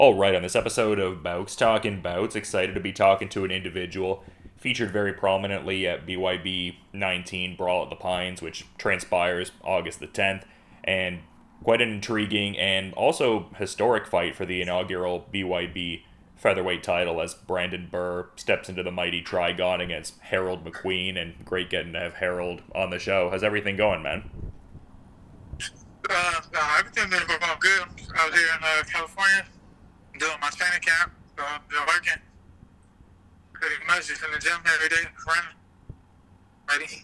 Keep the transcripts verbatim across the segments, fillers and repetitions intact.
All right, on this episode of Bouts Talking Bouts, excited to be talking to an individual featured very prominently at B Y B nineteen Brawl at the Pines, which transpires August the tenth, and quite an intriguing and also historic fight for the inaugural B Y B featherweight title as Brandon Burr steps into the mighty Trigon against Harold McQueen, and great getting to have Harold on the show. How's everything going, man? Uh, uh, everything been going good out here in uh, California. Doing my training camp, so I've been working pretty much just in the gym every day, running, ready.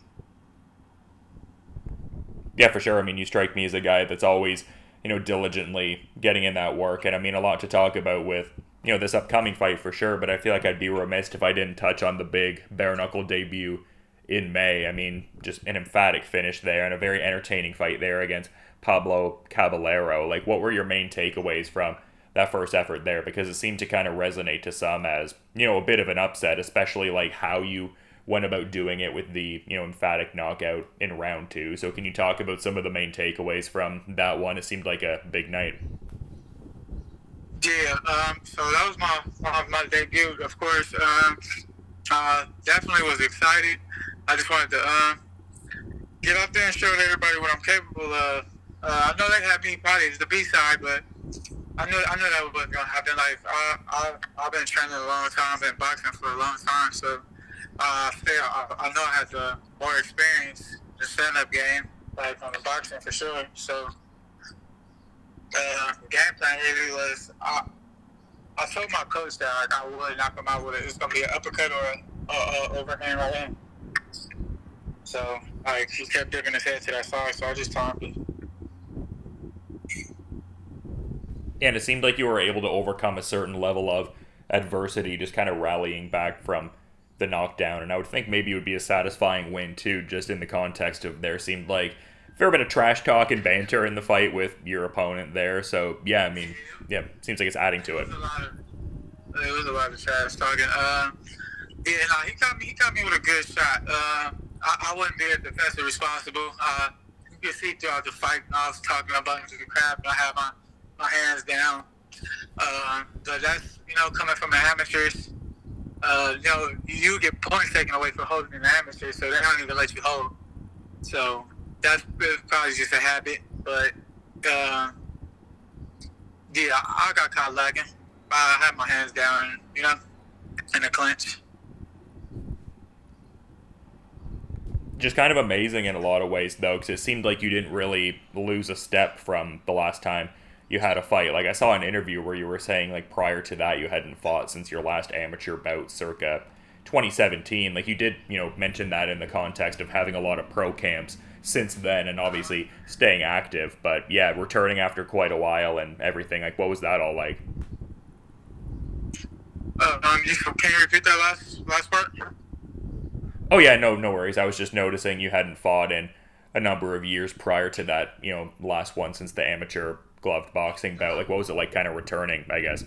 Yeah, for sure. I mean, you strike me as a guy that's always, you know, diligently getting in that work. And I mean, a lot to talk about with, you know, this upcoming fight for sure. But I feel like I'd be remiss if I didn't touch on the big bare knuckle debut in May. I mean, just an emphatic finish there and a very entertaining fight there against Pablo Caballero. Like, what were your main takeaways from that first effort there? Because it seemed to kind of resonate to some as, you know, a bit of an upset, especially like how you went about doing it with the, you know, emphatic knockout in round two. So can you talk about some of the main takeaways from that one? It seemed like a big night. Yeah, um, so that was my my, my debut, of course. Um, uh, definitely was excited. I just wanted to um, get out there and show everybody what I'm capable of. Uh, I know they had me probably as the B side, but I knew I knew that wasn't gonna happen. Like I, I I've been training a long time, been boxing for a long time, so uh, I feel I, I know I had the more experience, the stand-up game, like on the boxing for sure. So uh, game plan really was I, I told my coach that like, I would knock him out with it. It's gonna be an uppercut or a, a, a overhand right hand. So like he kept dipping his head to that side, so I just told him. And it seemed like you were able to overcome a certain level of adversity, just kind of rallying back from the knockdown. And I would think maybe it would be a satisfying win, too, just in the context of there seemed like a fair bit of trash talk and banter in the fight with your opponent there. So, yeah, I mean, yeah, seems like it's adding to it. It was a lot of, it was a lot of trash talking. Uh, yeah, no, he got me, he got me with a good shot. Uh, I, I wouldn't be a defensive responsible. Uh, you can see throughout the fight, I was talking a bunch of crap, and I had my my hands down. Uh, but that's, you know, coming from the amateurs, uh, you know, you get points taken away for holding an amateur, so they don't even let you hold. So that's probably just a habit. But, uh, yeah, I got caught lagging. I had my hands down, you know, in a clinch. Just kind of amazing in a lot of ways, though, because it seemed like you didn't really lose a step from the last time you had a fight. Like, I saw an interview where you were saying, like, prior to that you hadn't fought since your last amateur bout circa twenty seventeen. Like, you did, you know, mention that in the context of having a lot of pro camps since then and obviously staying active. But, yeah, returning after quite a while and everything. Like, what was that all like? Uh, um, you, can you repeat that last, last part? Oh, yeah, no, no worries. I was just noticing you hadn't fought in a number of years prior to that, you know, last one since the amateur gloved boxing bout. Like, what was it like kind of returning, I guess?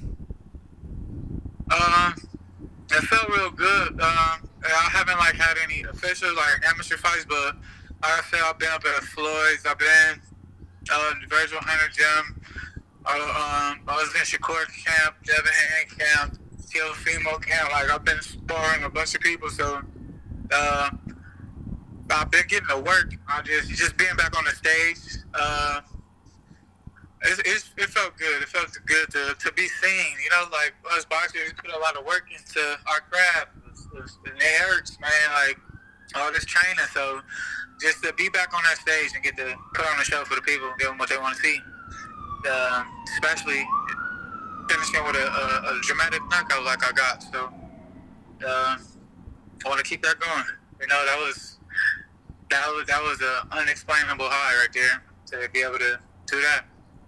Um, it felt real good. Um, I haven't, like, had any official, like, amateur fights, but like I said, I've been up at Floyd's. I've been uh, in the Virgil Hunter gym. I, um, I was in Shakur camp, Devin Hand camp, Teofimo camp. Like, I've been sparring a bunch of people, so uh, I've been getting to work. I just, just being back on the stage, uh, It's, it's, it felt good. It felt good to, to be seen. You know, like us boxers, we put a lot of work into our craft. It's, it's, and it hurts, man. Like all this training. So just to be back on that stage and get to put on a show for the people and give them what they want to see. Uh, especially finishing with a, a, a dramatic knockout like I got. So uh, I want to keep that going. You know, that was that was that was an unexplainable high right there to be able to do that.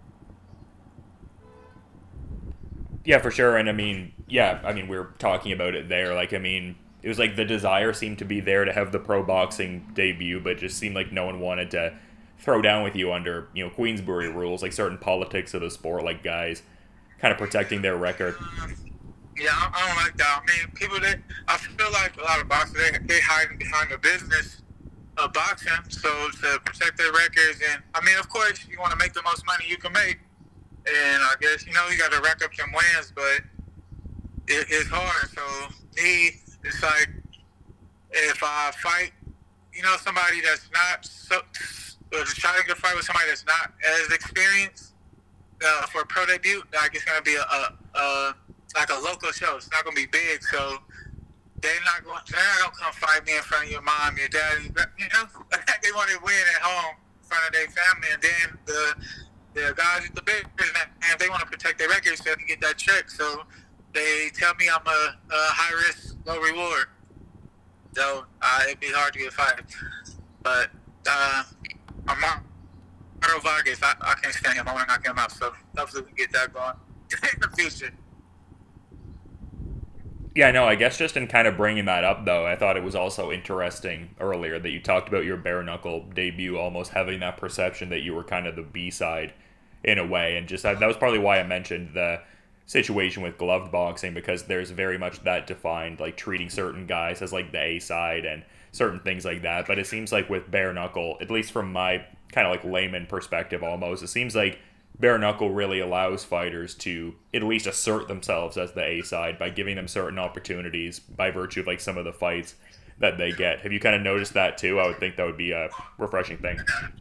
Yeah, for sure. And I mean, yeah, I mean, we were talking about it there. Like, I mean, it was like the desire seemed to be there to have the pro boxing debut, but it just seemed like no one wanted to throw down with you under, you know, Queensbury rules, like certain politics of the sport, like guys kind of protecting their record. Yeah, I, I don't like that. I mean, people, they, I feel like a lot of boxers, they, they hiding behind the business of boxing, so to protect their records. And, I mean, of course, you want to make the most money you can make. and I guess you know you got to rack up some wins, but it, it's hard. So me, it's like if I fight, you know, somebody that's not so, or just try to get a fight with somebody that's not as experienced uh, for a pro debut, like it's gonna be a, a, a like a local show. It's not gonna be big, so they're not going. They're not gonna come fight me in front of your mom, your daddy. You know, they want to win at home in front of their family, and then the the guys at the big and they want to protect their record so they can get that check. So they tell me I'm a, a high risk, low reward. So uh, it'd be hard to get fired. But uh, I'm not. Vargas, I, I can't stand him. I want to knock him out. So hopefully we can get that going in the future. Yeah, no, I guess just in kind of bringing that up, though, I thought it was also interesting earlier that you talked about your bare knuckle debut almost having that perception that you were kind of the B-side in a way. And just that, that was probably why I mentioned the situation with gloved boxing, because there's very much that defined, like treating certain guys as like the A-side and certain things like that. But it seems like with bare knuckle, at least from my kind of like layman perspective almost, it seems like bare knuckle really allows fighters to at least assert themselves as the A side by giving them certain opportunities by virtue of like some of the fights that they get. Have you kind of noticed that too? I would think that would be a refreshing thing.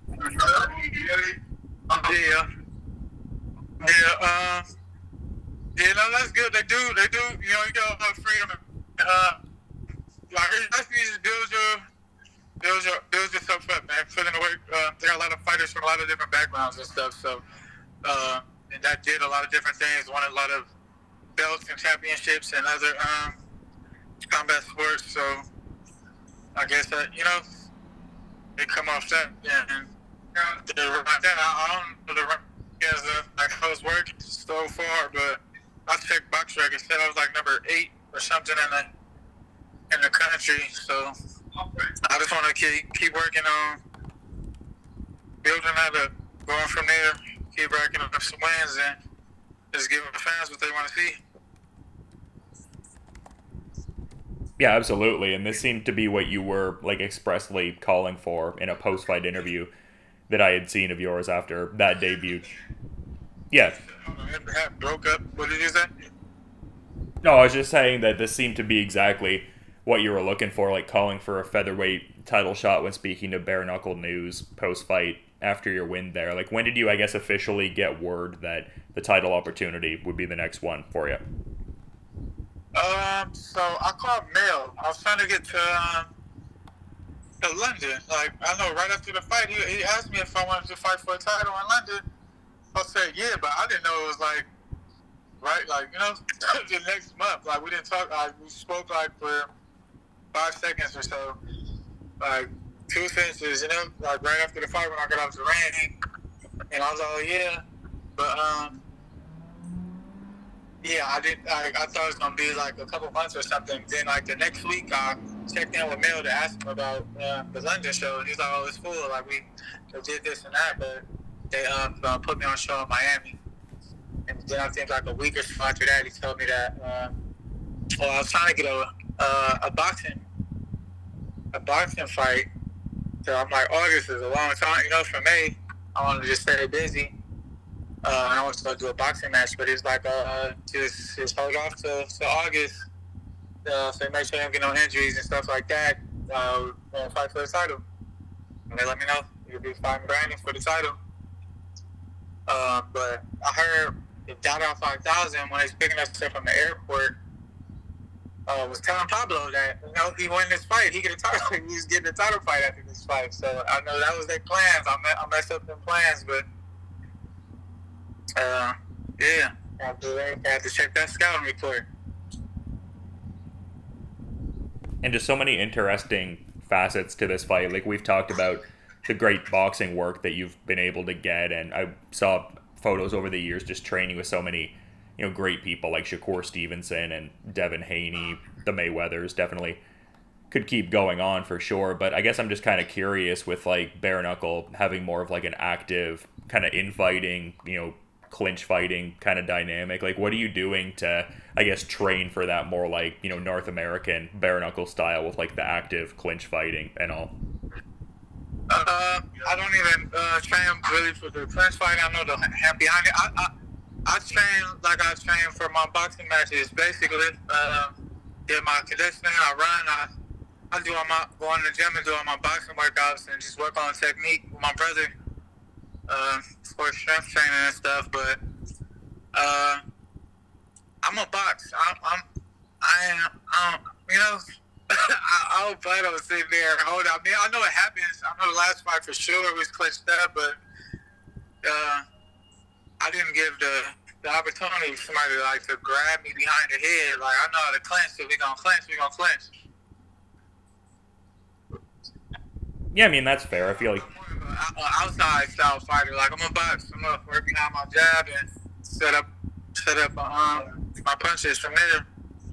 Yeah. Yeah, uh, yeah, no, that's good. They do, they do, you know, you got a lot of freedom. Uh, like, that's easy to build your, build your, build yourself up, man. Put in the work. Uh, they got a lot of fighters from a lot of different backgrounds and stuff, so. Uh, and that did a lot of different things. Won a lot of belts and championships and other um, combat sports. So I guess that, you know, they come off that. And you know, like that, I, I don't know the as a, like I was working so far, but I checked box records. Said I was like number eight or something in the in the country. So I just want to keep keep working on building that up, going from there. Keep racking up some wins and just giving the fans what they want to see. Yeah, absolutely. And this seemed to be what you were like expressly calling for in a post-fight interview that I had seen of yours after that debut. Yeah. Broke up. What did you say? No, I was just saying that this seemed to be exactly what you were looking for, like calling for a featherweight title shot when speaking to Bare Knuckle News post-fight after your win there. Like, when did you, I guess, officially get word that the title opportunity would be the next one for you? Um, so I called Mel. I was trying to get to, um, to London. Like, I know right after the fight, he, he asked me if I wanted to fight for a title in London. I said, yeah, but I didn't know it was like, right, like, you know, the next month. Like, we didn't talk, like, we spoke like for five seconds or so. Like, two sentences, you know, like right after the fight when I got off the ring, and I was all, yeah, but um, yeah, I did. I, I thought it was gonna be like a couple months or something. Then like the next week, I checked in with Mel to ask him about uh, the London show, and he's like, oh, it's full. Like we, we did this and that, but they um uh, put me on a show in Miami, and then I think like a week or so after that, he told me that. Uh, well, I was trying to get a uh, a boxing a boxing fight. So I'm like, August is a long time, you know, for me. I want to just stay busy. Uh, I want to go do a boxing match, but it's like, uh, just, just hold off till, till August. Uh, so make sure I don't get no injuries and stuff like that. Uh, and fight for the title. And they let me know you'll be fighting Brandon for the title. Uh, but I heard the Dada five thousand when he's picking us up from the airport. Uh, was telling Pablo that, you know, he won this fight, he get a title. He was getting a title fight after this fight. So I know that was their plans. I, me- I messed up them plans, but uh, yeah, I have, to, I have to check that scouting report. And just so many interesting facets to this fight. Like, we've talked about the great boxing work that you've been able to get, and I saw photos over the years just training with so many, you know, great people like Shakur Stevenson and Devin Haney, the Mayweathers. Definitely could keep going on for sure. But I guess I'm just kind of curious with like bare knuckle having more of like an active kind of infighting, you know, clinch fighting kind of dynamic. Like, what are you doing to, I guess, train for that more like, you know, North American bare knuckle style with like the active clinch fighting and all? Uh, I don't even uh, train really for the clinch fight. I know the hand behind it. I, I I train like I train for my boxing matches. Basically, uh, get my conditioning. I run. I I do all my go in the gym and do all my boxing workouts and just work on technique with my brother. Uh, for strength training and stuff. But uh, I'm a box. I'm, I'm I am. Um, you know. I, I hope I don't sit there and hold out. I mean, I know it happens. I know the last fight for sure was clinched up, but uh, I didn't give the the opportunity for somebody to, like to grab me behind the head. Like I know how to clinch. If we gonna clinch, we gonna clinch. Yeah, I mean that's fair. I feel like I'm more of an outside style fighter. Like I'm a box. I'm gonna work behind my jab and set up set up um, my punches from there.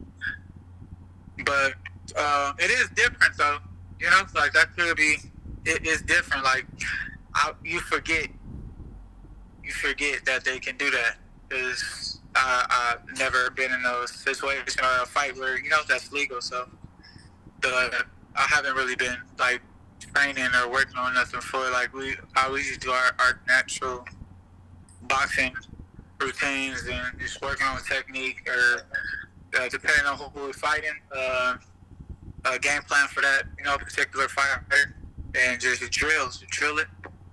But uh, it is different though. You know, like that could be. It is different. Like I, you forget. You forget that they can do that. Because uh, I've never been in a situation or a fight where, you know, that's legal. So the, I haven't really been, like, training or working on nothing for, like, we I usually do our, our natural boxing routines and just working on technique or uh, depending on who we're fighting, uh, a game plan for that, you know, particular fighter and just drills, drill it.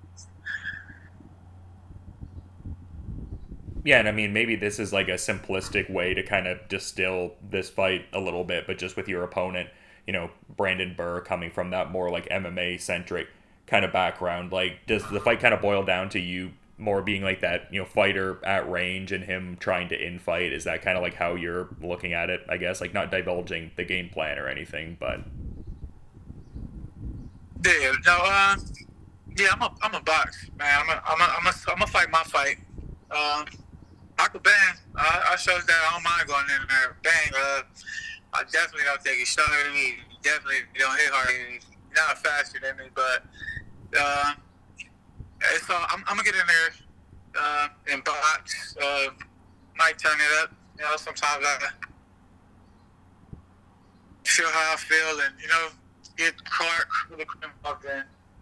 Yeah, and I mean, maybe this is like a simplistic way to kind of distill this fight a little bit, but just with your opponent, you know, Brandon Burr coming from that more like M M A-centric kind of background. Like, does the fight kind of boil down to you more being like that, you know, fighter at range and him trying to infight? Is that kind of like how you're looking at it, I guess? Like, not divulging the game plan or anything, but... Yeah, no, uh, yeah, I'm a, I'm a box, man. I'm a, I'm a, I'm a, I'm a fight my fight. Um... I could bang. I, I showed that I don't mind going in there. Bang. Uh, I definitely don't think he's stronger than me. Definitely don't hit harder than me. Not faster than me, but uh, so I'm, I'm gonna get in there uh, and box. Uh, might turn it up. You know, sometimes I feel how I feel, and you know, get Clark really involved in.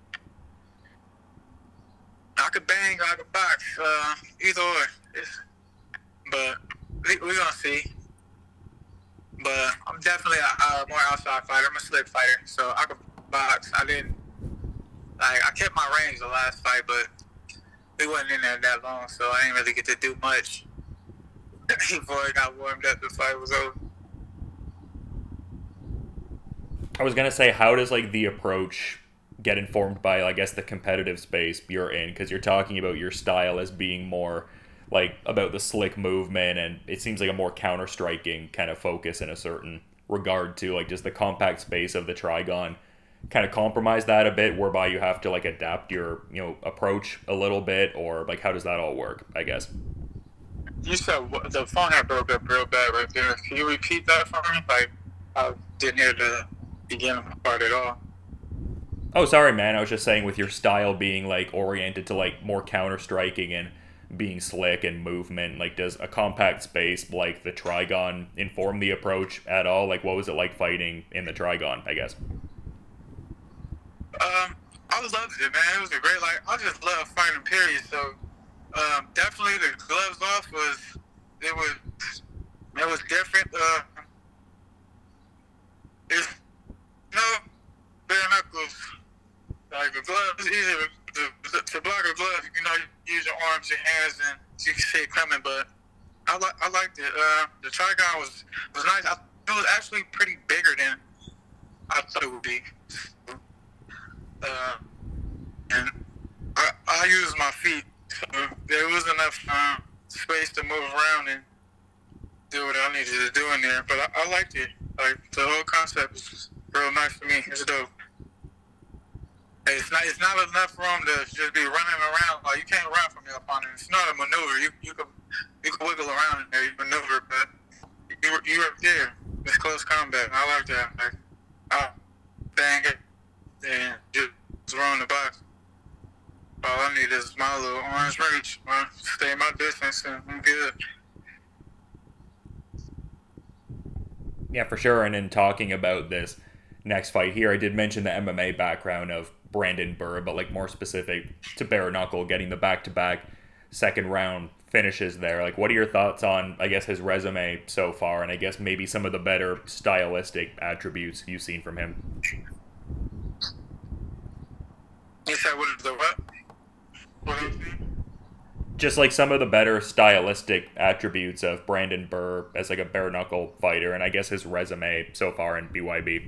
I could bang. Or I could box. Uh, either or. It's, But we, we're going to see. But I'm definitely a, a more outside fighter. I'm a slick fighter. So I could box. I didn't, like, I kept my range the last fight, but we wasn't in there that long, so I didn't really get to do much before I got warmed up. The fight was over. I was going to say, how does, like, the approach get informed by, I guess, the competitive space you're in? Because you're talking about your style as being more... like about the slick movement, and it seems like a more counter-striking kind of focus in a certain regard to like just the compact space of the Trigon kind of compromise that a bit, whereby you have to like adapt your, you know, approach a little bit, or like how does that all work, I guess? You said what, the phone had broke up real bad right there. Can you repeat that for me? Like I didn't hear the beginning part at all. Oh, sorry, man. I was just saying with your style being like oriented to like more counter-striking and being slick and movement, like does a compact space like the Trigon inform the approach at all? Like what was it like fighting in the Trigon, I guess? Um, I loved it, man. It was a great, like, I just love fighting, period. So, um, definitely the gloves off was, it was, it was different. Uh, it's, you know, bare knuckles. Like, the gloves, easy to, to, to block a glove, you know, you use your arms, your hands, and you can see it coming, but I, li- I liked it. Uh, the Trigon was, was nice. I, it was actually pretty bigger than I thought it would be. Uh, and I, I used my feet, so there was enough um, space to move around and do what I needed to do in there. But I, I liked it. Like the whole concept was real nice to me. It's dope. It's not. It's not enough room to just be running around. Like you can't run from your opponent. It's not a maneuver. You you can you can wiggle around in there. You maneuver, but you were you were there. It's close combat. I like that. Like, I bang it and just run the box. All I need is my little orange reach. Uh, stay my distance and I'm good. Yeah, for sure. And in talking about this next fight here, I did mention the M M A background of Brandon Burr, but like more specific to bare knuckle, getting the back-to-back second round finishes there. Like, what are your thoughts on, I guess, his resume so far, and I guess maybe some of the better stylistic attributes you've seen from him? You said what is the what? What is it? Just like some of the better stylistic attributes of Brandon Burr as like a bare knuckle fighter, and I guess his resume so far in B Y B.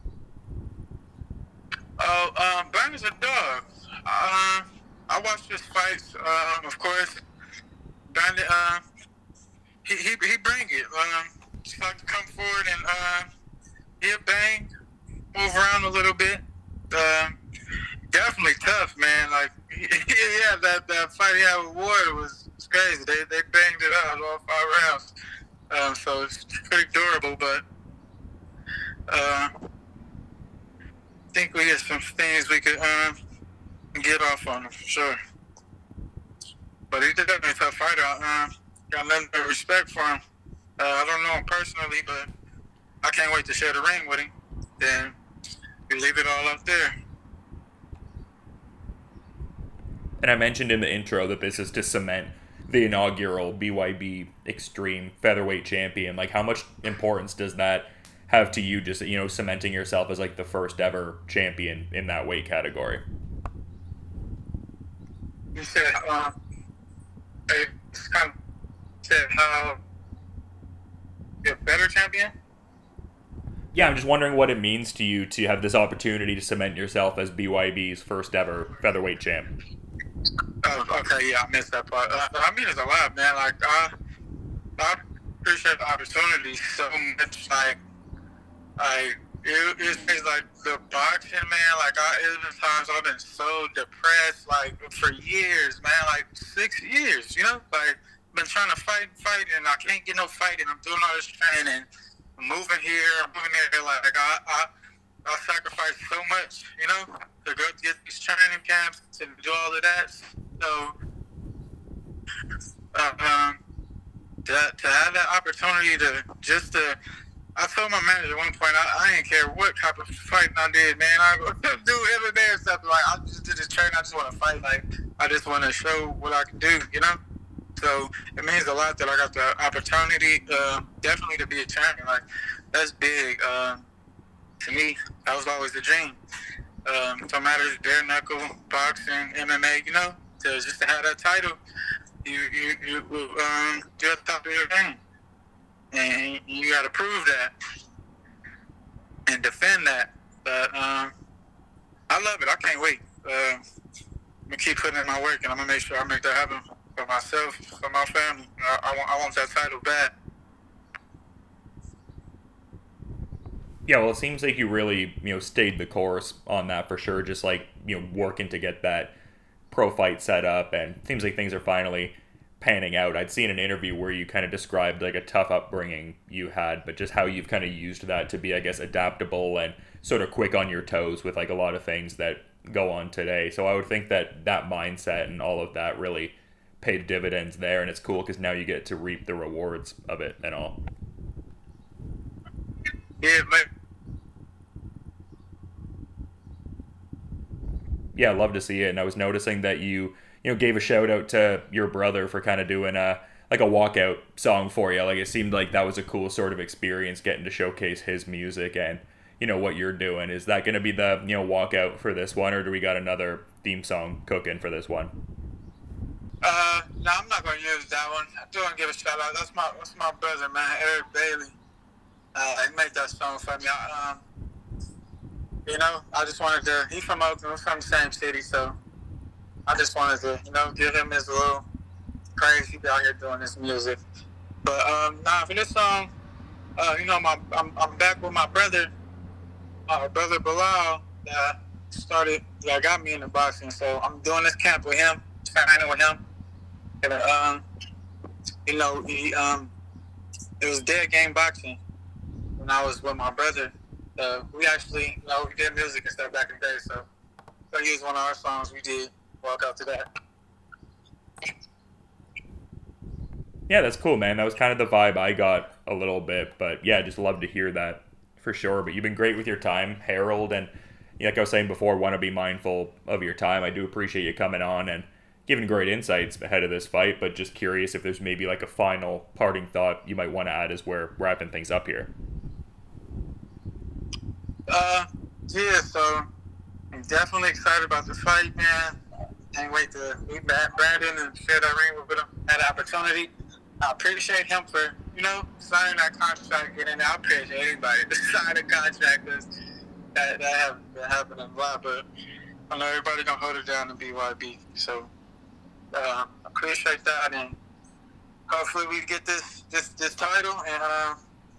Oh, um, Brandon's a dog. Uh, I watched his fights, um, of course. Brandon, uh, he, he he bring it. Um, just like to come forward and uh, he'll bang, move around a little bit. Um, definitely tough, man. Like, yeah, that, that fight he had with Ward was, was crazy. They they banged it out all five rounds. Um, so it's pretty durable, but uh, I think we get some things we could um, get off on him for sure. But he's definitely a tough fighter. Uh, got nothing but respect for him. Uh, I don't know him personally, but I can't wait to share the ring with him. Then we leave it all up there. And I mentioned in the intro that this is to cement the inaugural B Y B Extreme Featherweight Champion. Like, how much importance does that have to you, just, you know, cementing yourself as like the first ever champion in that weight category? You said, uh, it's kind of said how you're a better champion? Yeah, I'm just wondering what it means to you to have this opportunity to cement yourself as B Y B's first ever featherweight champ. Oh, okay, yeah, I missed that part. Uh, I mean, it's a lot, man. Like, I, I appreciate the opportunity so much. Like, like it, it's it's like the boxing, man. Like, I, it's been times I've been so depressed, like, for years, man. Like, six years, you know? Like, been trying to fight and fight, and I can't get no fight, and I'm doing all this training, I'm moving here, I'm moving there. Like, I, I, I sacrificed so much, you know, to go get these training camps and do all of that. So, uh, um, to, to have that opportunity to just to, I told my manager at one point, I, I didn't care what type of fighting I did, man. I go do M M A or something. Like, I just did this training. I just want to fight. Like, I just want to show what I can do, you know? So it means a lot that I got the opportunity, uh, definitely to be a champion. Like, that's big. Uh, to me, that was always the dream. Um, no matter if it's bare knuckle, boxing, M M A, you know, to just to have that title, you you you um you're at the top of your game, and you got to prove that and defend that. But um, I love it. I can't wait. Uh, I'm gonna keep putting in my work, and I'm gonna make sure I make that happen for myself, for my family. I, I want I want that title bad. Yeah, well, it seems like you really, you know, stayed the course on that for sure. Just like, you know, working to get that pro fight set up, and it seems like things are finally panning out. I'd seen an interview where you kind of described like a tough upbringing you had, but just how you've kind of used that to be, I guess, adaptable and sort of quick on your toes with like a lot of things that go on today. So I would think that that mindset and all of that really paid dividends there, and it's cool because now you get to reap the rewards of it and all. Yeah, man. Yeah, love to see it. And I was noticing that you, you know, gave a shout out to your brother for kind of doing a like a walkout song for you. Like, it seemed like that was a cool sort of experience, getting to showcase his music and, you know, what you're doing. Is that going to be the, you know, walkout for this one, or do we got another theme song cooking for this one? Uh, no, I'm not gonna use that one. I do want to give a shout out. That's my that's my brother, man, Eric Bailey. Uh, he made that song for me. I, um, you know, I just wanted to. He's from Oakland. We're from the same city, so I just wanted to, you know, give him his little praise. He be out here doing this music. But um, nah, for this song, uh, you know, my I'm I'm back with my brother, my brother Bilal, that started that got me into boxing. So I'm doing this camp with him, training with him, and um, you know, he um, it was dead game boxing when I was with my brother. Uh, we actually, you know, we did music and stuff back in the day, so so he used one of our songs. We did walk out to that. Yeah, that's cool, man. That was kind of the vibe I got a little bit, but yeah, just love to hear that for sure. But you've been great with your time, Harold, and like I was saying before, want to be mindful of your time. I do appreciate you coming on and given great insights ahead of this fight, but just curious if there's maybe like a final parting thought you might want to add as we're wrapping things up here. Uh, yeah, so I'm definitely excited about the fight, man. Can't wait to meet Brandon and share that ring with him, that opportunity. I appreciate him for, you know, signing that contract, getting there. I appreciate anybody that signed a contract. That, that, have, that happened a lot, but I know everybody gonna hold it down in B Y B. So, uh, appreciate that, and hopefully we get this this, this title. And uh,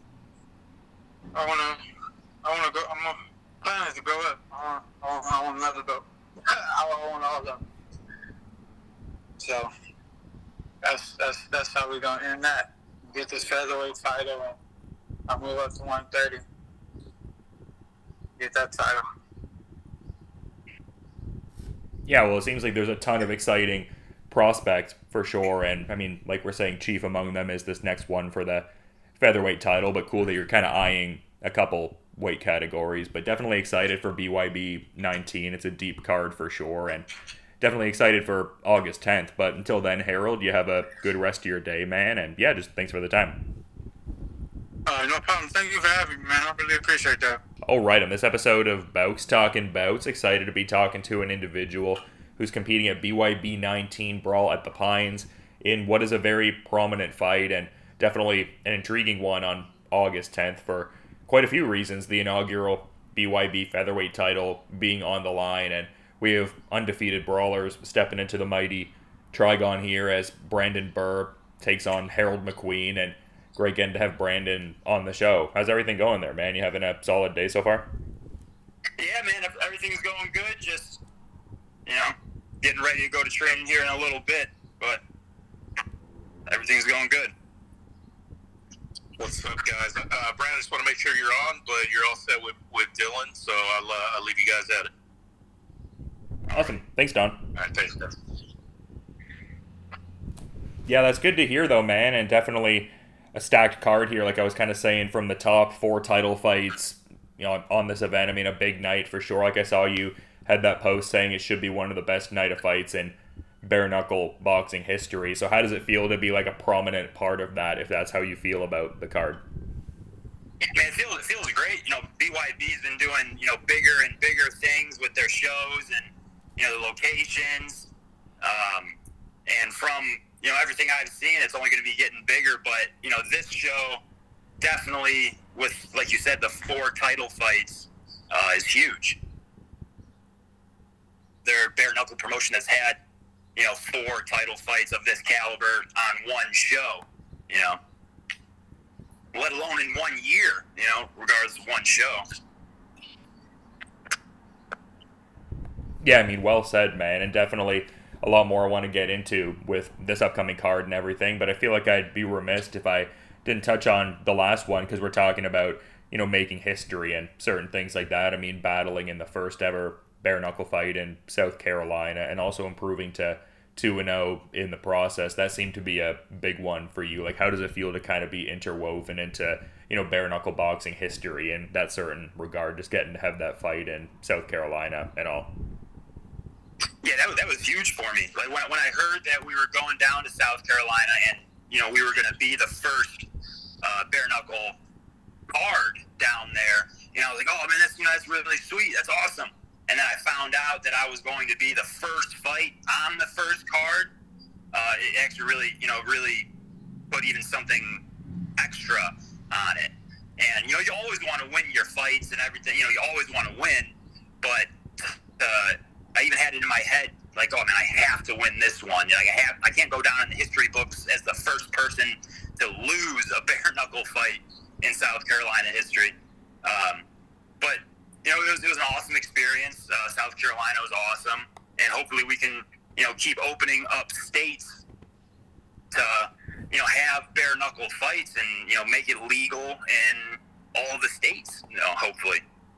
I wanna I wanna go. I'm gonna plan is to go up. I want, I want, I want another belt. I want all of them. So that's that's that's how we're gonna end that. Get this featherweight title, and I move up to one thirty. Get that title. Yeah, well, it seems like there's a ton of exciting prospects for sure, and I mean, like we're saying, chief among them is this next one for the featherweight title. But cool that you're kind of eyeing a couple weight categories. But definitely excited for B Y B nineteen. It's a deep card for sure, and definitely excited for August tenth. But until then, Harold, you have a good rest of your day, man. And yeah, just thanks for the time. Uh, no problem. Thank you for having me, man. I really appreciate that. All right, on this episode of Bouts Talking Bouts, excited to be talking to an individual who's competing at B Y B nineteen Brawl at the Pines in what is a very prominent fight and definitely an intriguing one on August tenth for quite a few reasons. The inaugural B Y B featherweight title being on the line, and we have undefeated brawlers stepping into the mighty Trigon here as Brandon Burr takes on Harold McQueen, and great getting to have Brandon on the show. How's everything going there, man? You having a solid day so far? Yeah, man, everything's going good. Just, you know, getting ready to go to training here in a little bit, but everything's going good. What's up, guys? Uh, Brandon, just want to make sure you're on, but you're all set with, with Dylan, so I'll, uh, I'll leave you guys at it. Awesome. Thanks, Don. All right, thanks, guys. Yeah, that's good to hear, though, man, and definitely a stacked card here, like I was kind of saying, from the top four title fights, you know, on this event. I mean, a big night for sure. Like I saw you had that post saying it should be one of the best night of fights in bare knuckle boxing history. So how does it feel to be like a prominent part of that, if that's how you feel about the card? Man, it feels, it feels great. You know, B Y B's been doing, you know, bigger and bigger things with their shows and, you know, the locations. Um, and from, you know, everything I've seen, it's only going to be getting bigger. But, you know, this show definitely, with, like you said, the four title fights, uh, is huge. Their bare knuckle promotion has had, you know, four title fights of this caliber on one show, you know, let alone in one year, you know, regardless of one show. Yeah, I mean, well said, man, and definitely a lot more I want to get into with this upcoming card and everything, but I feel like I'd be remiss if I didn't touch on the last one, because we're talking about, you know, making history and certain things like that. I mean, battling in the first ever bare knuckle fight in South Carolina and also improving to two and oh in the process. That seemed to be a big one for you. Like, how does it feel to kind of be interwoven into, you know, bare knuckle boxing history in that certain regard, just getting to have that fight in South Carolina and all? Yeah, that was, that was huge for me. Like, when, when I heard that we were going down to South Carolina and, you know, we were going to be the first uh, bare knuckle card down there, you know, I was like, oh, man, that's, you know, that's really sweet. That's awesome. And then I found out that I was going to be the first fight on the first card. Uh, it actually really, you know, really put even something extra on it. And, you know, you always want to win your fights and everything. You know, you always want to win. But uh, I even had it in my head, like, oh, man, I have to win this one. You know, like I, have, I can't go down in the history books as the first person to lose a bare knuckle fight in South Carolina history. Um, but... You know, it was, it was an awesome experience. Uh, South Carolina was awesome. And hopefully we can, you know, keep opening up states to, you know, have bare knuckle fights and, you know, make it legal in all the states, you know, hopefully.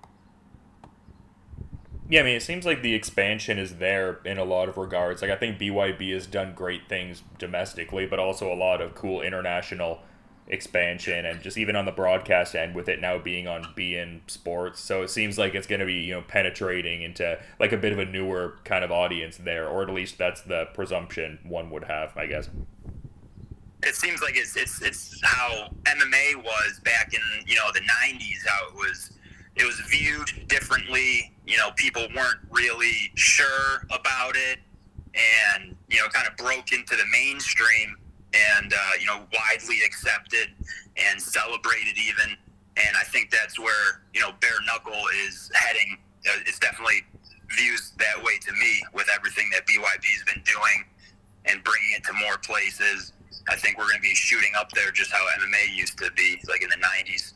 Yeah, I mean, it seems like the expansion is there in a lot of regards. Like, I think B Y B has done great things domestically, but also a lot of cool international expansion, and just even on the broadcast end with it now being on beIN Sports. So it seems like it's going to be, you know, penetrating into like a bit of a newer kind of audience there, or at least that's the presumption one would have, I guess. It seems like it's it's it's how M M A was back in, you know, the nineties, how it was it was viewed differently. You know, people weren't really sure about it, and, you know, kind of broke into the mainstream and, uh, you know, widely accepted and celebrated even. And I think that's where, you know, bare knuckle is heading. Uh, it's definitely views that way to me with everything that B Y B's been doing and bringing it to more places. I think we're going to be shooting up there just how M M A used to be, like in the nineties.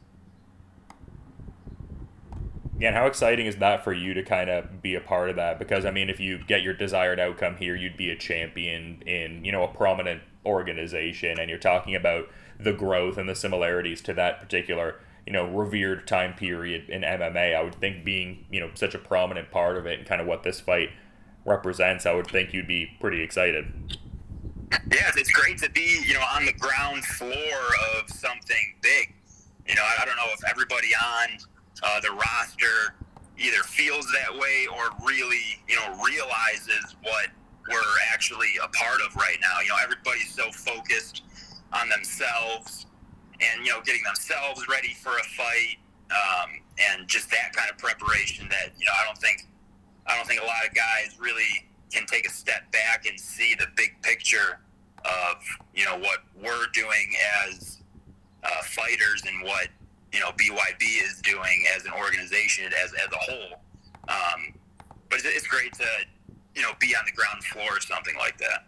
Yeah, and how exciting is that for you to kind of be a part of that? Because, I mean, if you get your desired outcome here, you'd be a champion in, you know, a prominent organization, and you're talking about the growth and the similarities to that particular, you know, revered time period in M M A. I would think being, you know, such a prominent part of it and kind of what this fight represents, I would think you'd be pretty excited. Yeah, it's great to be, you know, on the ground floor of something big. You know, I, I don't know if everybody on uh, the roster either feels that way or really, you know, realizes what we're actually a part of right now. You know, everybody's so focused on themselves and, you know, getting themselves ready for a fight, um, and just that kind of preparation that, you know, I don't think, I don't think a lot of guys really can take a step back and see the big picture of, you know, what we're doing as uh, fighters and what, you know, B Y B is doing as an organization, as as a whole. Um, but it's, it's great to, you know, be on the ground floor or something like that.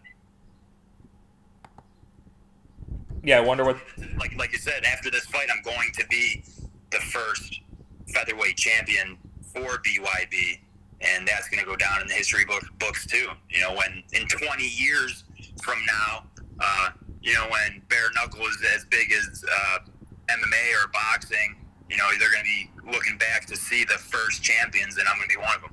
Yeah, I wonder what... Like, like you said, after this fight, I'm going to be the first featherweight champion for B Y B. And that's going to go down in the history book, books too. You know, when in twenty years from now, uh, you know, when bare knuckle is as big as uh, M M A or boxing, you know, they're going to be looking back to see the first champions, and I'm going to be one of them.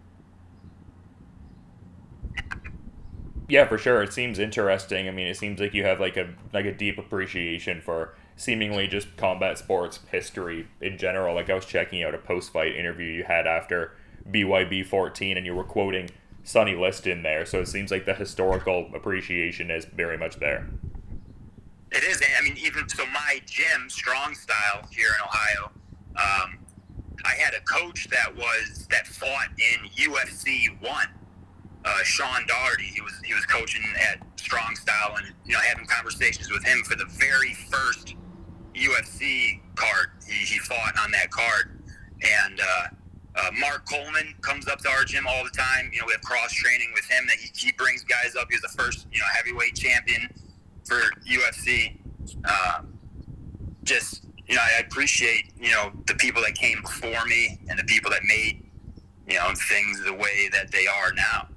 Yeah, for sure. It seems interesting. I mean, it seems like you have like a like a deep appreciation for seemingly just combat sports history in general. Like, I was checking out a post-fight interview you had after B Y B fourteen, and you were quoting Sonny Liston there, so it seems like the historical appreciation is very much there. It is. I mean, even so, my gym, Strong Style, here in Ohio, um, I had a coach that was that fought in U F C one. Uh, Sean Daugherty, he was he was coaching at Strong Style, and, you know, having conversations with him for the very first U F C card. He, he fought on that card, and uh, uh, Mark Coleman comes up to our gym all the time. You know, we have cross training with him. That he, he brings guys up. He was the first, you know, heavyweight champion for U F C. Um, just, you know, I appreciate, you know, the people that came before me and the people that made, you know, things the way that they are now.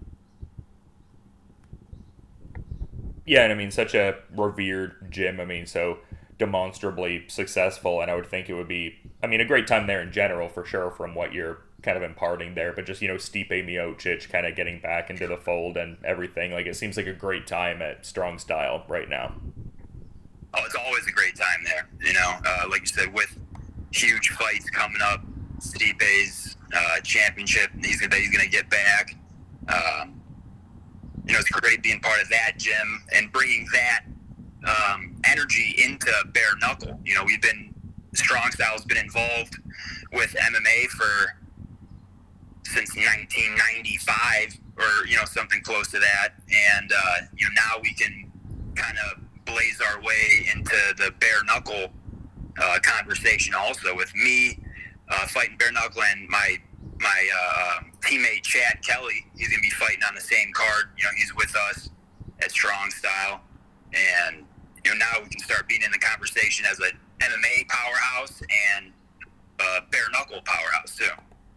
Yeah, and I mean, such a revered gym. I mean, so demonstrably successful, and I would think it would be, I mean, a great time there in general, for sure, from what you're kind of imparting there, but just, you know, Stipe Miocic kind of getting back into the fold and everything. Like, it seems like a great time at Strong Style right now. Oh, it's always a great time there, you know, uh, like you said, with huge fights coming up, Stipe's uh, championship, he's gonna, he's going to get back. Um, you know, it's great being part of that gym and bringing that um, energy into bare knuckle. You know, we've been, Strong Style's been involved with M M A for since nineteen ninety-five, or, you know, something close to that. And, uh, you know, now we can kind of blaze our way into the bare knuckle uh, conversation also, with me uh, fighting bare knuckle, and my my uh, teammate Chad Kelly. He's going to be fighting on the same card. You know, he's with us at Strong Style. And, you know, now we can start being in the conversation as an M M A powerhouse and uh, bare knuckle powerhouse too.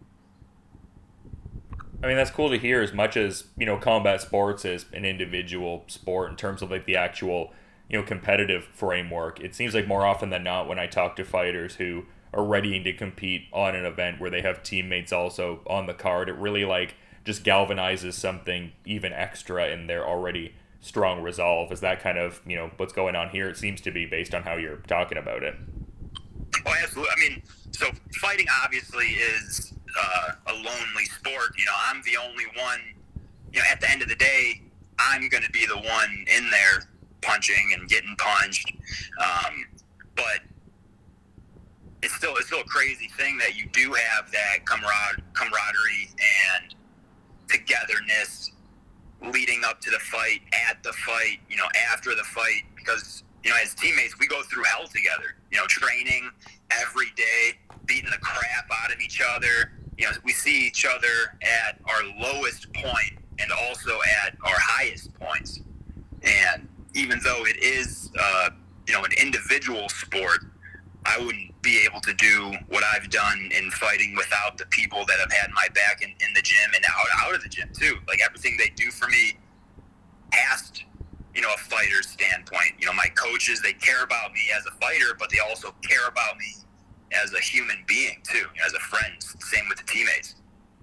I mean, that's cool to hear. As much as, you know, combat sports is an individual sport in terms of like the actual, you know, competitive framework, it seems like more often than not when I talk to fighters who are readying to compete on an event where they have teammates also on the card, it really like just galvanizes something even extra in their already strong resolve. Is that kind of, you know, what's going on here? It seems to be, based on how you're talking about it. Oh, absolutely. I mean, so fighting obviously is uh, a lonely sport. You know, I'm the only one, you know, at the end of the day, I'm going to be the one in there punching and getting punched. Um, but it's still, it's still a crazy thing that you do have that camaraderie, camaraderie and togetherness leading up to the fight, at the fight, you know, after the fight, because, you know, as teammates, we go through hell together, you know, training every day, beating the crap out of each other. You know, we see each other at our lowest point and also at our highest points. And even though it is, uh, you know, an individual sport, I wouldn't be able to do what I've done in fighting without the people that have had my back in, in the gym and out, out of the gym too. Like, everything they do for me past, you know, a fighter's standpoint. You know, my coaches, they care about me as a fighter, but they also care about me as a human being too, you know, as a friend. Same with the teammates.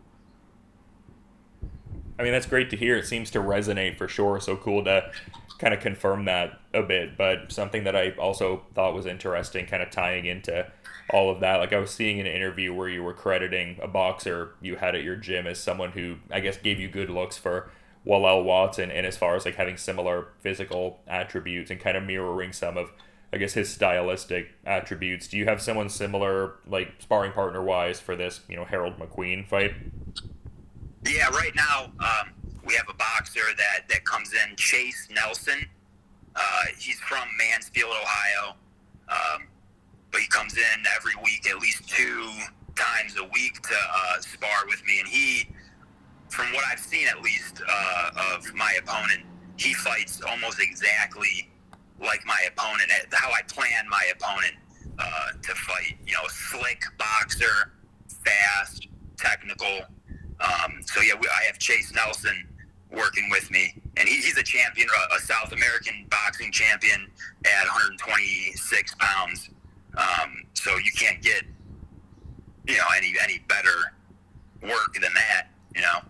I mean, that's great to hear. It seems to resonate for sure. So cool to kind of confirm that a bit. But something that I also thought was interesting, kind of tying into all of that, like, I was seeing an interview where you were crediting a boxer you had at your gym as someone who, I guess, gave you good looks for Wallel Watson, and as far as like having similar physical attributes and kind of mirroring some of, I guess, his stylistic attributes. Do you have someone similar, like sparring partner wise, for this, you know, Harold McQueen fight? Yeah, right now um, we have a boxer that, that comes in, Chase Nelson. Uh, he's from Mansfield, Ohio, um, but he comes in every week, at least two times a week, to uh, spar with me. And he, from what I've seen at least uh, of my opponent, he fights almost exactly like my opponent, how I plan my opponent uh, to fight. You know, slick boxer, fast, technical. Um, so yeah, we, I have Chase Nelson working with me, and he, he's a champion, a, a South American boxing champion at one hundred twenty-six pounds. Um, so you can't get, you know, any any better work than that, you know.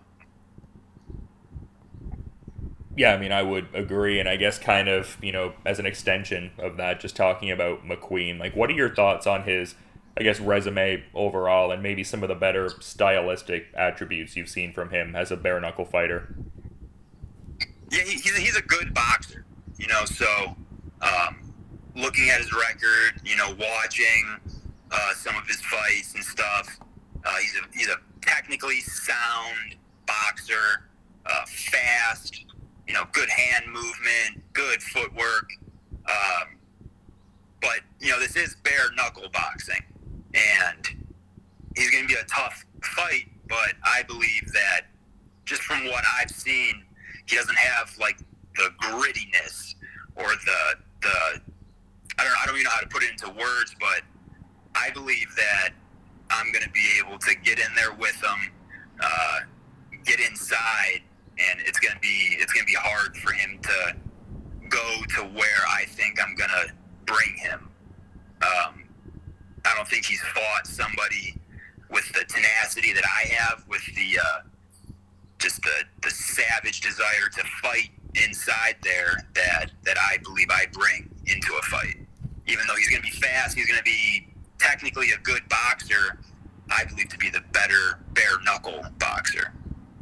Yeah, I mean, I would agree, and I guess kind of, you know, as an extension of that, just talking about McQueen, like, what are your thoughts on his, I guess, resume overall, and maybe some of the better stylistic attributes you've seen from him as a bare knuckle fighter? Yeah, he, he's, a, he's a good boxer, you know, so um, looking at his record, you know, watching uh, some of his fights and stuff, uh, he's, a, he's a technically sound boxer, uh, fast, you know, good hand movement, good footwork. Um, but, you know, this is bare knuckle boxing, and he's going to be a tough fight, but I believe that just from what I've seen, he doesn't have like the grittiness or the, the, I don't know, I don't even know how to put it into words, but I believe that I'm going to be able to get in there with him, uh, get inside, and it's going to be, it's going to be hard for him to go to where I think I'm going to bring him. Um, I don't think he's fought somebody with the tenacity that I have, with the, uh, just the, the savage desire to fight inside there that, that I believe I bring into a fight. Even though he's going to be fast, he's going to be technically a good boxer, I believe to be the better bare knuckle boxer.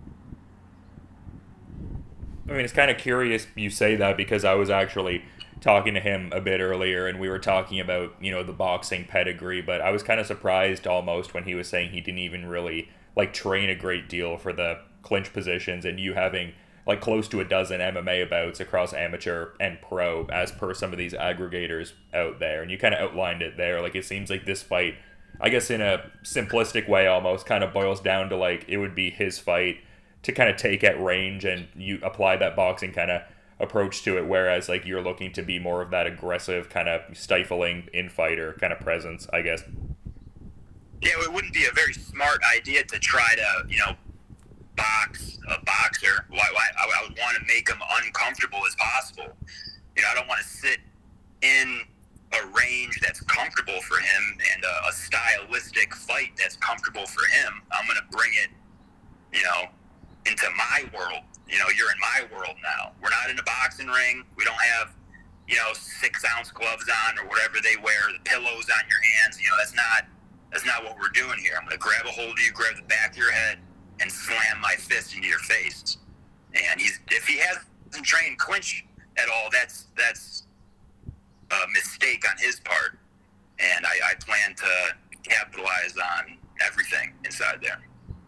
I mean, it's kind of curious you say that, because I was actually talking to him a bit earlier, and we were talking about, you know, the boxing pedigree, but I was kind of surprised almost when he was saying he didn't even really, like, train a great deal for the clinch positions, and you having, like, close to a dozen M M A bouts across amateur and pro, as per some of these aggregators out there, and you kind of outlined it there. Like, it seems like this fight, I guess in a simplistic way almost, kind of boils down to, like, it would be his fight to kind of take at range, and you apply that boxing kind of approach to it, whereas like you're looking to be more of that aggressive, kind of stifling infighter kind of presence, I guess. Yeah, it wouldn't be a very smart idea to try to, you know, box a boxer. Why, why I would want to make him uncomfortable as possible. You know, I don't want to sit in a range that's comfortable for him and a, a stylistic fight that's comfortable for him. I'm going to bring it, you know, into my world. You know, you're in my world now. We're not in a boxing on or whatever they wear, the pillows on your hands. You know, that's not that's not what we're doing here. I'm going to grab a hold of you, grab the back of your head, and slam my fist into your face. And he's if he hasn't trained clinch at all, that's that's a mistake on his part. And I, I plan to capitalize on everything inside there.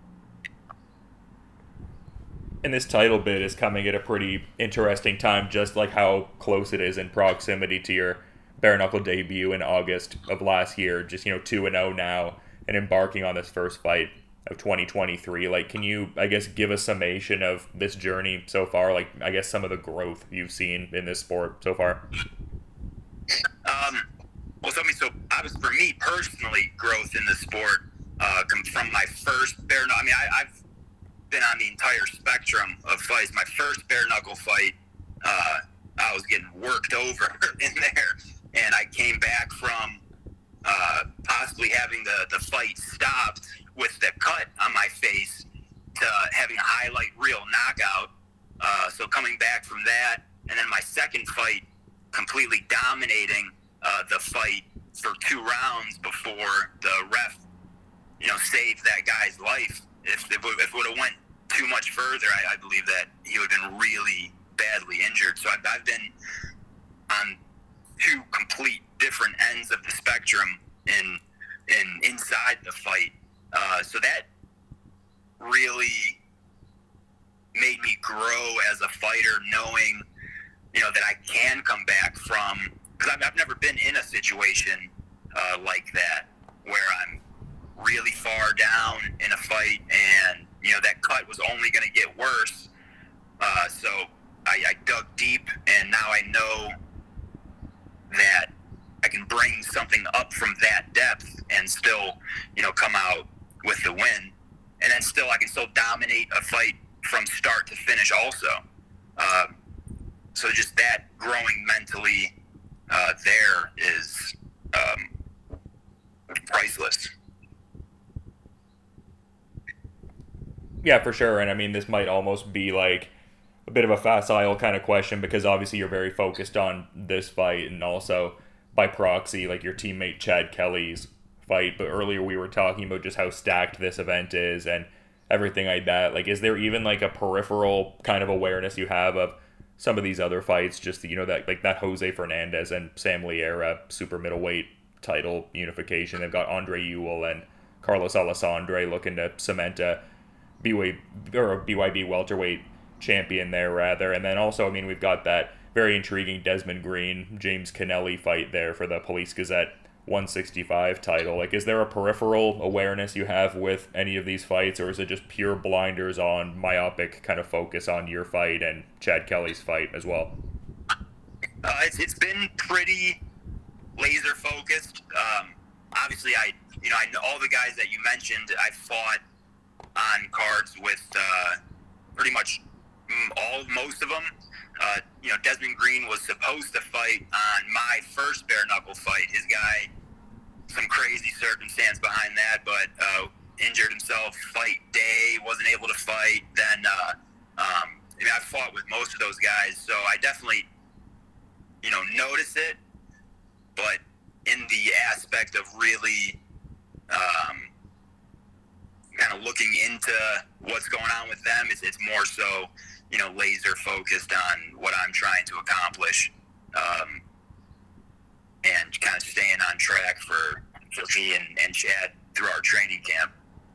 And this title bid is coming at a pretty interesting time, just like how close it is in proximity to your bare knuckle debut in August of last year. Just, you know, two and oh now, and embarking on this first fight of twenty twenty-three. Like, can you, I guess, give a summation of this journey so far? Like, I guess some of the growth you've seen in this sport so far. Um, well, so I mean, so I was for me personally, growth in the sport uh, comes from my first bare knuckle. I mean, I, I've been on the entire spectrum of fights. My first bare knuckle fight, uh, I was getting worked over in there, and I came back from uh, possibly having the, the fight stopped with the cut on my face to having a highlight reel knockout. Uh, so coming back from that, and then my second fight, completely dominating uh, the fight for two rounds before the ref, you know, saved that guy's life. If it would, if it would have went too much further, I, I believe that he would have been really badly injured. So I've, I've been on two complete different ends of the spectrum in in inside the fight. Uh, so that really made me grow as a fighter, knowing, you know, that I can come back from, because I've, I've never been in a situation uh, like that where I'm really far down in a fight, and you know that cut was only going to get worse. Uh, so I, I dug deep, and now I know that I can bring something up from that depth and still, you know, come out with the win. And then still, I can still dominate a fight from start to finish. Also, uh, so just that growing mentally uh, there is um, priceless. Yeah, for sure. And I mean, this might almost be like a bit of a facile kind of question, because obviously you're very focused on this fight and also by proxy, like your teammate Chad Kelly's fight. But earlier we were talking about just how stacked this event is and everything like that. Like, is there even like a peripheral kind of awareness you have of some of these other fights? Just, you know, that like that Jose Fernandez and Sam Liera super middleweight title unification. They've got Andre Ewell and Carlos Alessandre looking to cement a B Y B or a B Y B welterweight champion there, rather. And then also, I mean, we've got that very intriguing Desmond Green, James Kennelly fight there for the Police Gazette one sixty-five title. Like, is there a peripheral awareness you have with any of these fights, or is it just pure blinders on myopic kind of focus on your fight and Chad Kelly's fight as well? Uh, it's, it's been pretty laser focused. Um, obviously, I you know I know all the guys that you mentioned. I fought on cards with uh, pretty much all most of them. Uh, you know, Desmond Green was supposed to fight on my first bare knuckle fight. His guy, some crazy circumstance behind that, but uh, injured himself fight day, wasn't able to fight. Then, uh, um, I mean, I fought with most of those guys, so I definitely, you know, notice it. But in the aspect of really um, kind of looking into what's going on with them, it's, it's more so, you know, laser focused on what I'm trying to accomplish, um, and kind of staying on track for, for me and, and Chad through our training camp.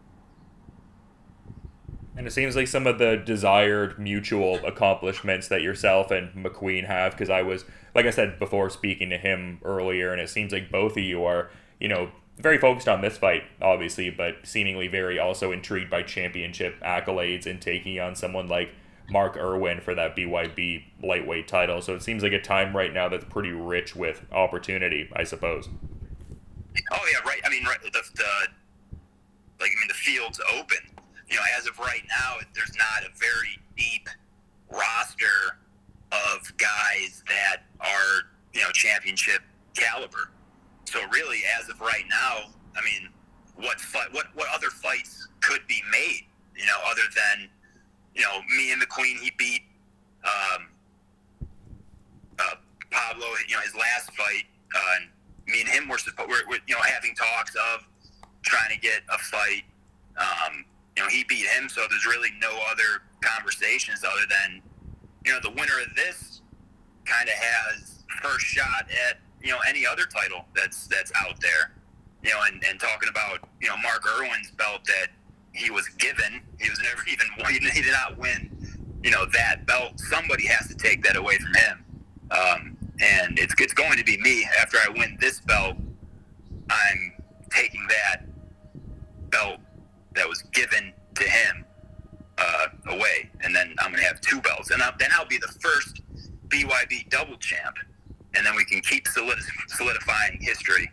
And it seems like some of the desired mutual accomplishments that yourself and McQueen have, because I was, like I said before, speaking to him earlier, and it seems like both of you are, you know, very focused on this fight, obviously, but seemingly very also intrigued by championship accolades and taking on someone like Mark Irwin for that B Y B lightweight title. So it seems like a time right now that's pretty rich with opportunity, I suppose. Oh yeah, right. I mean, right, the, the like I mean, the field's open. You know, as of right now, there's not a very deep roster of guys that are, you know, championship caliber. So really, as of right now, I mean, what fight, what what other fights could be made? You know, other than, you know, me and McQueen, he beat um, uh, Pablo, you know, his last fight Uh, and me and him were, suppo- we're, we're, you know, having talks of trying to get a fight. Um, you know, he beat him, so there's really no other conversations other than, you know, the winner of this kind of has first shot at, you know, any other title that's that's out there. You know, and, and talking about, you know, Mark Irwin's belt that he was given, he was never even, he did not win, you know, that belt. Somebody has to take that away from him. Um, and it's, it's going to be me. After I win this belt, I'm taking that belt that was given to him uh, away. And then I'm going to have two belts. And I'll, then I'll be the first B Y B double champ. And then we can keep solid, solidifying history.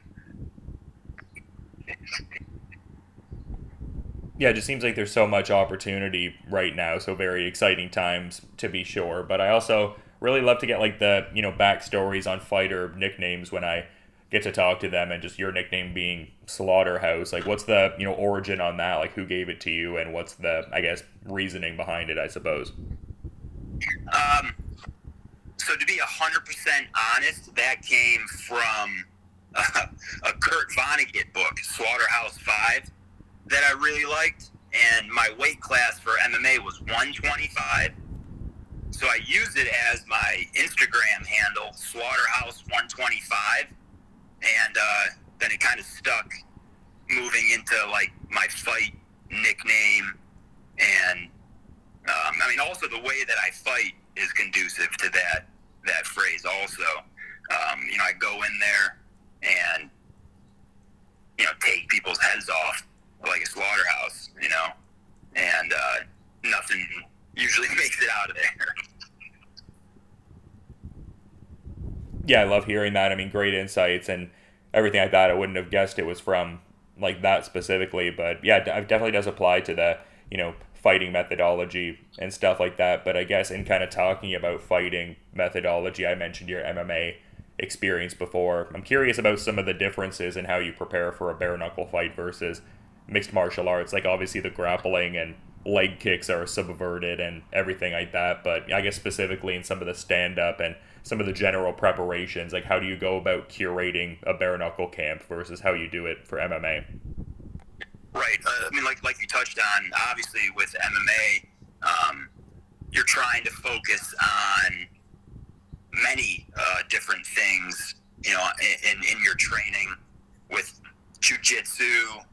Yeah, it just seems like there's so much opportunity right now, so very exciting times to be sure. But I also really love to get like the, you know, backstories on fighter nicknames when I get to talk to them, and just your nickname being Slaughterhouse. Like, what's the, you know, origin on that? Like, who gave it to you, and what's the, I guess, reasoning behind it, I suppose? Um, so to be one hundred percent honest, that came from uh, a Kurt Vonnegut book, Slaughterhouse five, that I really liked, and my weight class for M M A was one twenty-five, so I used it as my Instagram handle, Slaughterhouse one twenty-five, and uh, then it kind of stuck moving into, like, my fight nickname, and, um, I mean, also the way that I fight is conducive to that, that phrase also. Um, you know, I go in there and, you know, take people's heads off like a slaughterhouse, you know, and uh, nothing usually makes it out of there. Yeah, I love hearing that. I mean, great insights and everything like that. I wouldn't have guessed it was from like that specifically, but yeah, it definitely does apply to the, you know, fighting methodology and stuff like that. But I guess in kind of talking about fighting methodology, I mentioned your M M A experience before. I'm curious about some of the differences in how you prepare for a bare knuckle fight versus mixed martial arts. Like, obviously the grappling and leg kicks are subverted and everything like that, but I guess specifically in some of the stand-up and some of the general preparations, like how do you go about curating a bare knuckle camp versus how you do it for M M A? Right. Uh, I mean, like like you touched on, obviously with M M A, um, you're trying to focus on many uh, different things, you know, in, in your training with jiu-jitsu,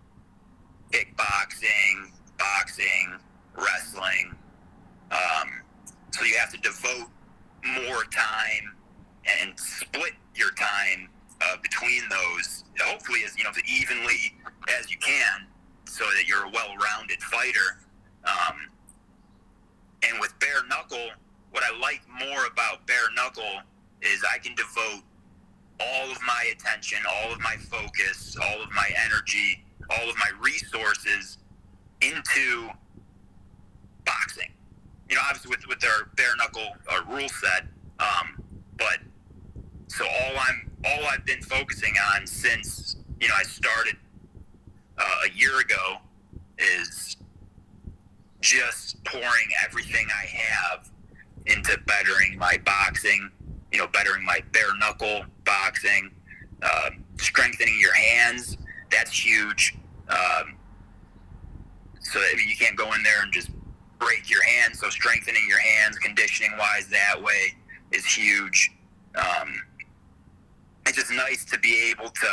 kickboxing, boxing, wrestling. Um, so you have to devote more time and split your time uh, between those, hopefully as, you know, as evenly as you can, so that you're a well-rounded fighter. Um, and with bare knuckle, what I like more about bare knuckle is I can devote all of my attention, all of my focus, all of my energy, all of my resources into boxing. You know, obviously with, with their bare knuckle uh, rule set, um, but so all I'm all I've been focusing on since, you know, I started uh, a year ago is just pouring everything I have into bettering my boxing, you know, bettering my bare knuckle boxing, uh, strengthening your hands. That's huge. Um, so, I mean, you can't go in there and just break your hands. So strengthening your hands, conditioning wise, that way is huge. Um, it's just nice to be able to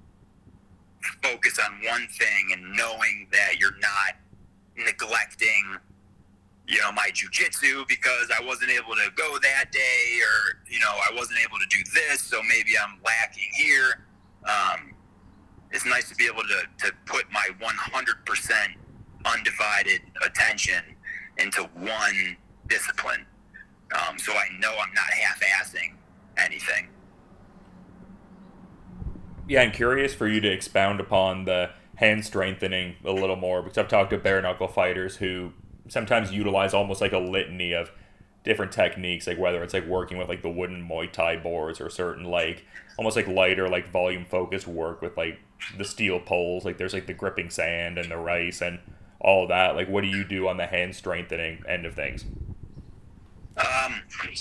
focus on one thing and knowing that you're not neglecting, you know, my jiu-jitsu because I wasn't able to go that day, or, you know, I wasn't able to do this, so maybe I'm lacking here. Um, it's nice to be able to, to put my one hundred percent undivided attention into one discipline. Um, so I know I'm not half-assing anything. Yeah, I'm curious for you to expound upon the hand strengthening a little more, because I've talked to bare knuckle fighters who sometimes utilize almost like a litany of different techniques, like whether it's like working with like the wooden Muay Thai boards or certain like almost like lighter like volume focused work with like the steel poles, like there's like the gripping sand and the rice and all of that. Like, what do you do on the hand strengthening end of things? Um,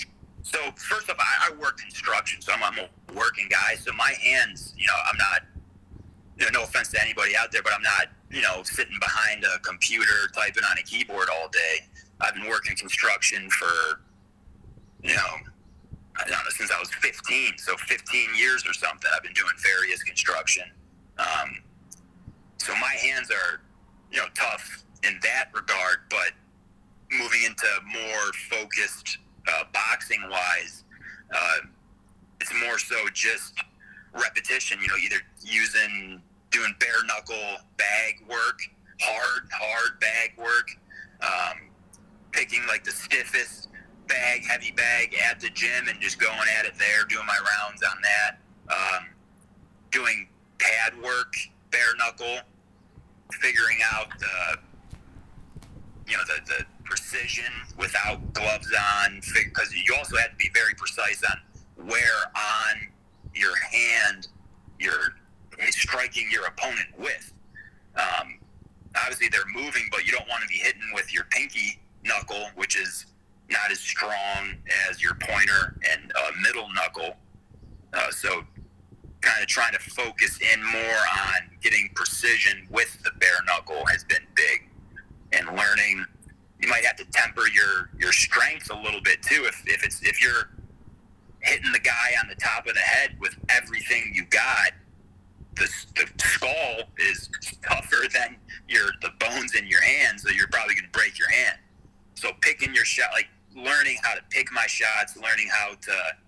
So first off, I, I work construction, so I'm, I'm a working guy. So my hands, you know, I'm not, you know, no offense to anybody out there, but I'm not, you know, sitting behind a computer typing on a keyboard all day. I've been working construction for, you know, I don't know, since I was fifteen, so fifteen years or something. I've been doing various construction. Um, so my hands are, you know, tough in that regard, but moving into more focused uh, boxing-wise, uh, it's more so just repetition, you know, either using, doing bare knuckle bag work, hard, hard bag work, um, picking like the stiffest bag, heavy bag at the gym and just going at it there, doing my rounds on that, um, doing pad work, bare knuckle, figuring out the, you know, the, the precision without gloves on, because you also have to be very precise on where on your hand you're striking your opponent with. Um, obviously they're moving, but you don't want to be hitting with your pinky knuckle, which is not as strong as your pointer and uh, middle knuckle. Uh, so kind of trying to focus in more on getting precision with the bare knuckle has been big. And learning, you might have to temper your, your strength a little bit too. If, if it's, if you're hitting the guy on the top of the head with everything you got, the, the skull is tougher than your, the bones in your hands, so you're probably going to break your hand. So picking your shot, like learning how to pick my shots, learning how to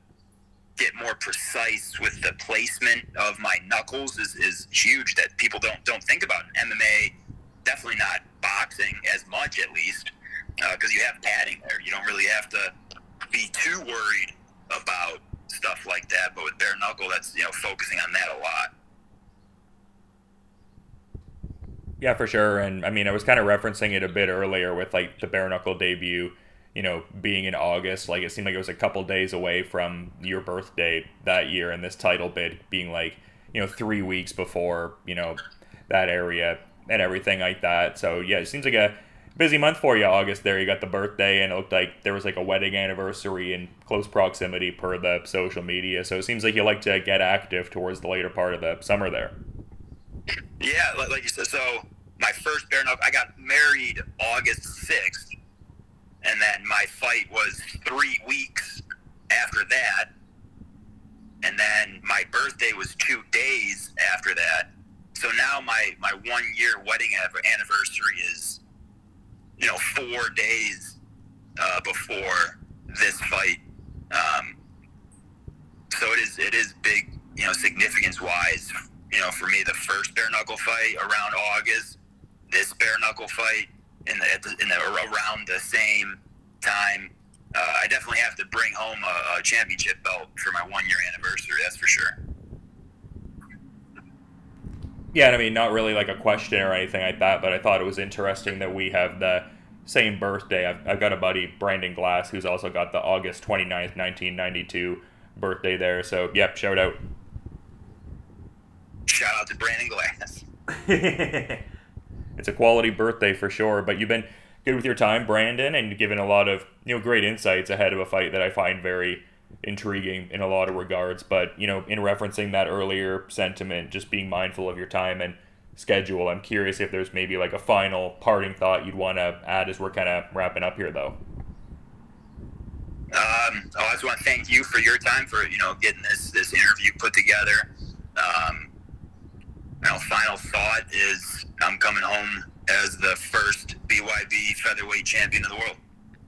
get more precise with the placement of my knuckles is, is huge that people don't don't think about. In M M A, definitely not boxing as much, at least, because uh, you have padding there. You don't really have to be too worried about stuff like that. But with bare knuckle, that's, you know, focusing on that a lot. Yeah, for sure. And I mean, I was kind of referencing it a bit earlier with like the bare knuckle debut, you know, being in August. Like it seemed like it was a couple days away from your birthday that year, and this title bid being like, you know, three weeks before, you know, that area and everything like that. So yeah, it seems like a busy month for you, August there. You got the birthday, and it looked like there was like a wedding anniversary in close proximity per the social media. So it seems like you like to get active towards the later part of the summer there. Yeah, like you said, so my first bare knuckle, I got married August sixth, and then my fight was three weeks after that, and then my birthday was two days after that. So now my, my one-year wedding anniversary is, you know, four days uh, before this fight. Um, so it is it is big, you know, significance-wise. You know, for me, the first bare knuckle fight around August, this bare knuckle fight in the, in the around the same time. Uh, I definitely have to bring home a, a championship belt for my one year anniversary. That's for sure. Yeah, and I mean, not really like a question or anything like that, but I thought it was interesting that we have the same birthday. I've, I've got a buddy, Brandon Glass, who's also got the August twenty-ninth, nineteen ninety-two birthday there. So, yep, shout out. Shout out to Brandon Glass. It's a quality birthday for sure, but you've been good with your time, Brandon, and given a lot of, you know, great insights ahead of a fight that I find very intriguing in a lot of regards. But, you know, in referencing that earlier sentiment, just being mindful of your time and schedule, I'm curious if there's maybe like a final parting thought you'd want to add as we're kind of wrapping up here, though. Um, I just want to thank you for your time, for, you know, getting this, this interview put together. Um, you know, final thought is I'm coming home as the first B Y B featherweight champion of the world.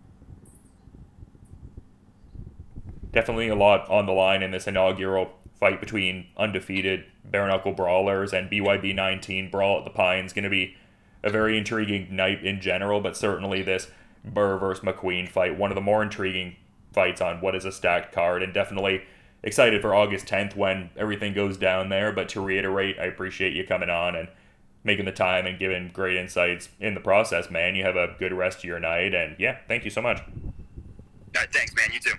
Definitely a lot on the line in this inaugural fight between undefeated bare knuckle brawlers and B Y B nineteen Brawl at the Pines. Going to be a very intriguing night in general, but certainly this Burr versus McQueen fight, one of the more intriguing fights on what is a stacked card, and definitely excited for August tenth when everything goes down there. But to reiterate, I appreciate you coming on and making the time and giving great insights in the process, man. You have a good rest of your night, and yeah, thank you so much. All right, thanks, man. You too.